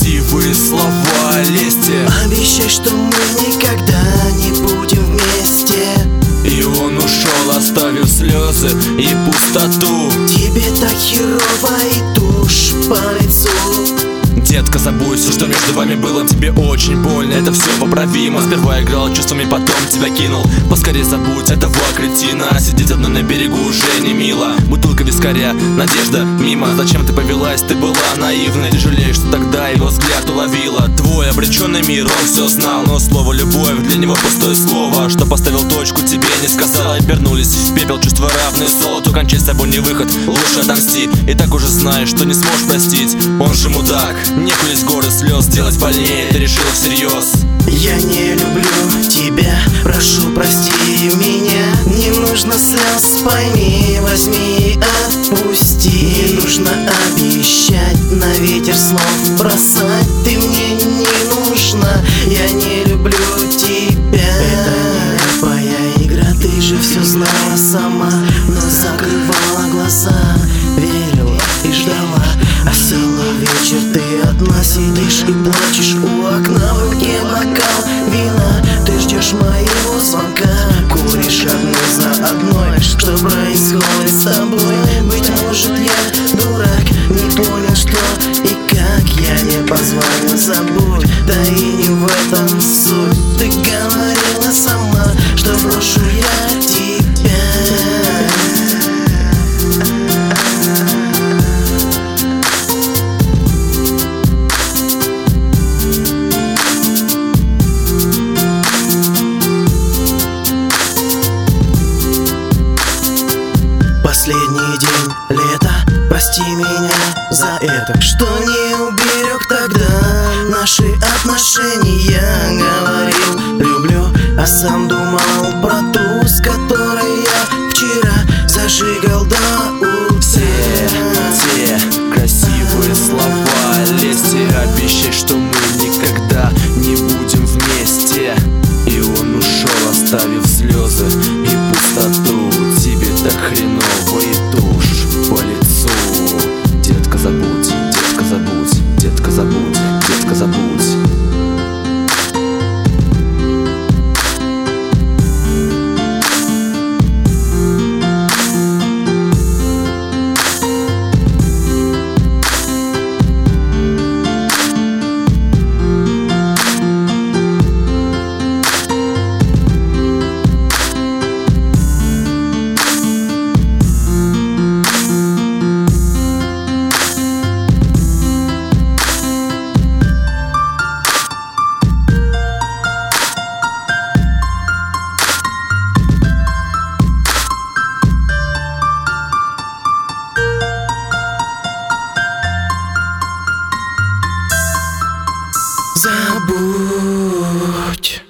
красивые слова о лести. Обещай, что мы никогда не будем вместе. И он ушел, оставив слезы и пустоту. Тебе так херово и тушь по лицу. Детка, забудь все, что между вами было. Тебе очень больно, это все поправимо. Сперва играл чувствами, потом тебя кинул. Поскорее забудь этого кретина. Сидеть одной на берегу уже не мило. Бутылка вискаря, надежда мимо. Зачем ты повелась, ты была наивной. Ты жалеешь, что тогда его взгляд уловила. Твой обреченный мир, он все знал. Но слово любовь для него пустое слово. Что поставил точку, тебе не сказал. Обернулись в пепел чувства равные золоту. Кончай с собой не выход, лучше отомсти. И так уже знаешь, что не сможешь простить. Он же мудак. Нехуй из горы слез делать больнее, ты решил всерьез. Я не люблю тебя, прошу, прости меня. Не нужно слез, пойми, возьми, отпусти. Не нужно обещать, на ветер слов бросать. Ты мне не нужна, я не люблю тебя. Это нелепая игра, ты же все знала сама, но закрывала глаза, верила и ждала. Осенний вечер, ты одна сидишь и плачешь у окна. В руке бокал вина, ты ждешь моего звонка. Куришь одну за одной, что происходит с тобой? Быть может, я дурак, не понял, что и как. Я не позвонил, забудь, да и не в этом суть. Ты говорила сама, что брошу я тебя. Последний день лета, прости меня за это, что не уберег тогда наши отношения. Говорил, люблю, а сам думал про ту, с которой я вчера зажигал до утра. Те красивые слова о лести. Обещай, что мы никогда не будем вместе. И он ушел, оставив слезы и пустоту. Тебе так хреново и тушь по лицу. Детка, забудь, детка, забудь, детка, забудь, детка, забудь. Забудь.